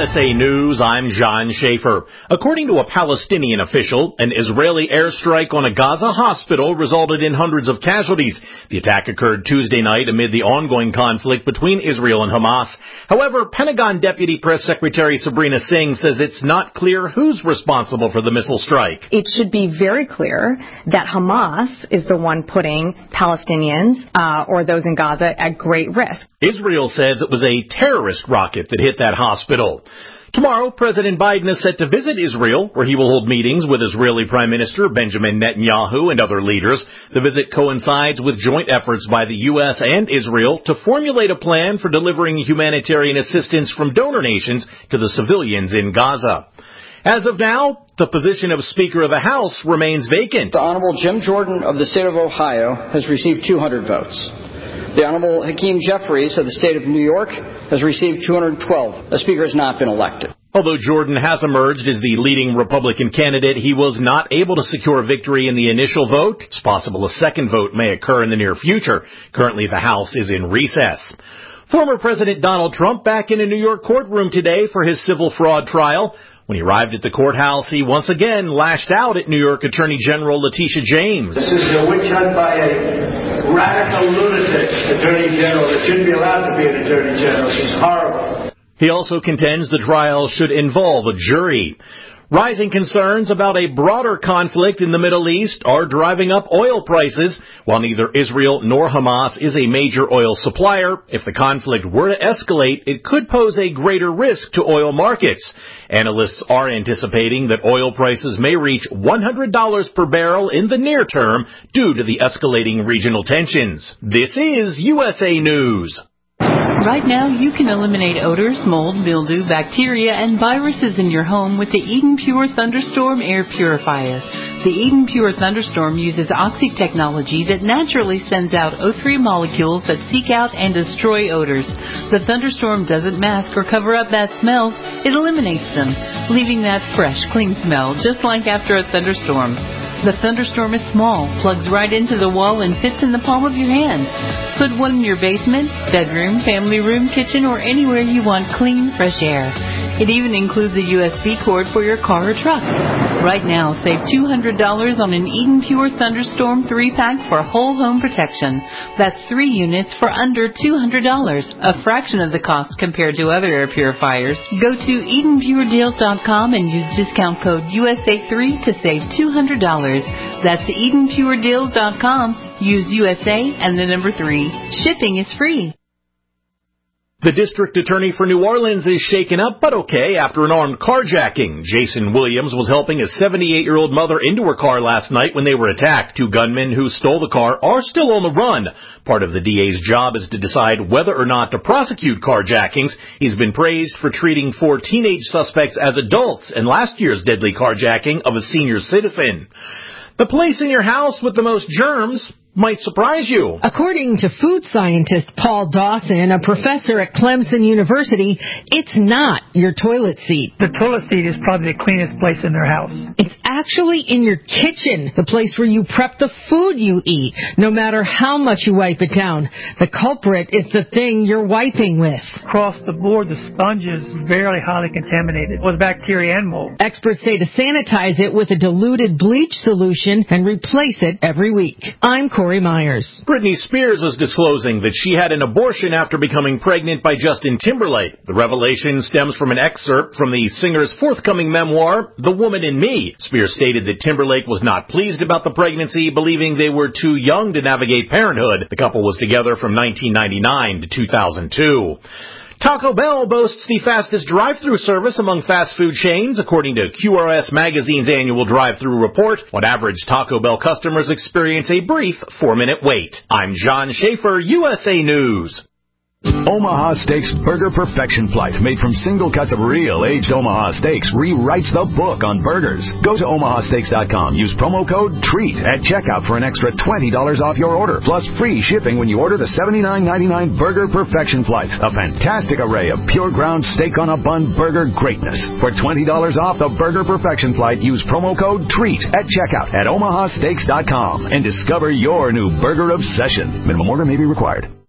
USA News, I'm John Schaefer. According to a Palestinian official, an Israeli airstrike on a Gaza hospital resulted in hundreds of casualties. The attack occurred Tuesday night amid the ongoing conflict between Israel and Hamas. However, Pentagon Deputy Press Secretary Sabrina Singh says it's not clear who's responsible for the missile strike. It should be very clear that Hamas is the one putting Palestinians or those in Gaza at great risk. Israel says it was a terrorist rocket that hit that hospital. Tomorrow, President Biden is set to visit Israel, where he will hold meetings with Israeli Prime Minister Benjamin Netanyahu and other leaders. The visit coincides with joint efforts by the U.S. and Israel to formulate a plan for delivering humanitarian assistance from donor nations to the civilians in Gaza. As of now, the position of Speaker of the House remains vacant. The Honorable Jim Jordan of the state of Ohio has received 200 votes. The Honorable Hakeem Jeffries of the state of New York has received 212. The Speaker has not been elected. Although Jordan has emerged as the leading Republican candidate, he was not able to secure victory in the initial vote. It's possible a second vote may occur in the near future. Currently, the House is in recess. Former President Donald Trump back in a New York courtroom today for his civil fraud trial. When he arrived at the courthouse, he once again lashed out at New York Attorney General Letitia James. This is a witch hunt by a radical lunatic Attorney General that shouldn't be allowed to be an Attorney General. She's horrible. He also contends the trial should involve a jury. Rising concerns about a broader conflict in the Middle East are driving up oil prices. While neither Israel nor Hamas is a major oil supplier, if the conflict were to escalate, it could pose a greater risk to oil markets. Analysts are anticipating that oil prices may reach $100 per barrel in the near term due to the escalating regional tensions. This is USA News. Right now, you can eliminate odors, mold, mildew, bacteria, and viruses in your home with the Eden Pure Thunderstorm Air Purifier. The Eden Pure Thunderstorm uses oxy technology that naturally sends out O3 molecules that seek out and destroy odors. The Thunderstorm doesn't mask or cover up bad smells. It eliminates them, leaving that fresh, clean smell, just like after a thunderstorm. The Thunderstorm is small, plugs right into the wall, and fits in the palm of your hand. Put one in your basement, bedroom, family room, kitchen, or anywhere you want clean, fresh air. It even includes a USB cord for your car or truck. Right now, save $200 on an Eden Pure Thunderstorm 3-pack for whole home protection. That's 3 units for under $200, a fraction of the cost compared to other air purifiers. Go to EdenPureDeals.com and use discount code USA3 to save $200. That's EdenPureDeals.com. Use USA and the number 3. Shipping is free. The district attorney for New Orleans is shaken up but okay after an armed carjacking. Jason Williams was helping a 78-year-old mother into her car last night when they were attacked. 2 gunmen who stole the car are still on the run. Part of the DA's job is to decide whether or not to prosecute carjackings. He's been praised for treating 4 teenage suspects as adults in last year's deadly carjacking of a senior citizen. The place in your house with the most germs might surprise you. According to food scientist Paul Dawson, a professor at Clemson University, it's not your toilet seat. The toilet seat is probably the cleanest place in their house. It's actually in your kitchen, the place where you prep the food you eat, no matter how much you wipe it down. The culprit is the thing you're wiping with. Across the board, the sponge is very highly contaminated with bacteria and mold. Experts say to sanitize it with a diluted bleach solution and replace it every week. I'm Corey Myers. Britney Spears is disclosing that she had an abortion after becoming pregnant by Justin Timberlake. The revelation stems from an excerpt from the singer's forthcoming memoir, The Woman in Me. Spears stated that Timberlake was not pleased about the pregnancy, believing they were too young to navigate parenthood. The couple was together from 1999 to 2002. Taco Bell boasts the fastest drive-thru service among fast food chains, according to QRS Magazine's annual drive-thru report. On average, Taco Bell customers experience a brief 4-minute wait. I'm John Schaefer, USA News. Omaha Steaks Burger Perfection Flight, made from single cuts of real aged Omaha steaks, rewrites the book on burgers. Go to omahasteaks.com. Use promo code TREAT at checkout for an extra $20 off your order, plus free shipping when you order the $79.99 Burger Perfection Flight. A fantastic array of pure ground steak on a bun burger greatness. For $20 off the Burger Perfection Flight, use promo code TREAT at checkout at omahasteaks.com and discover your new burger obsession. Minimum order may be required.